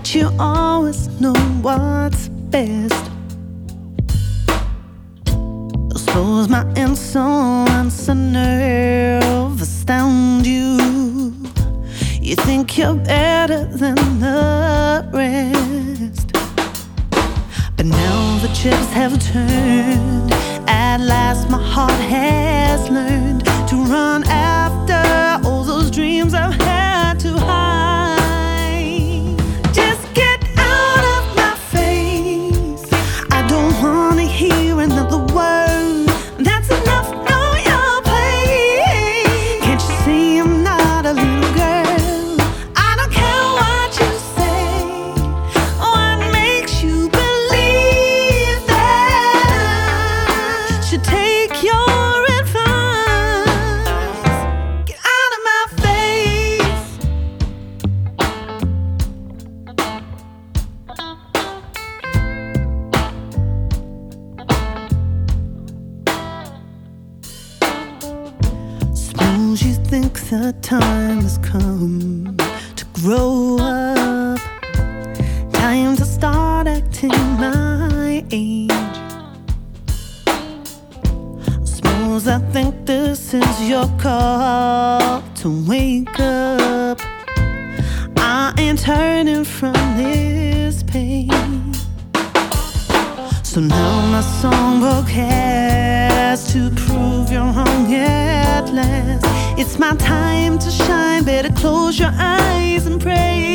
that you always know what's best. I suppose my insolence and nerve astound you. You think you're better than the rest, but now the chips have turned. At last my heart has learned to run after all those dreams I've had to hide. Just get out of my face. I don't wanna hear another word. That's enough, know your place. Can't you see I'm not a little girl? I don't care what you say. What makes you believe that I should take your advice? Get out of my face. Suppose you think the time has come to grow up, time to start acting my age. Suppose I think this is your call to wake up. I ain't turning from this pain. So now my songbook has to prove you're wrong at last. It's my time to shine. Better close your eyes and pray.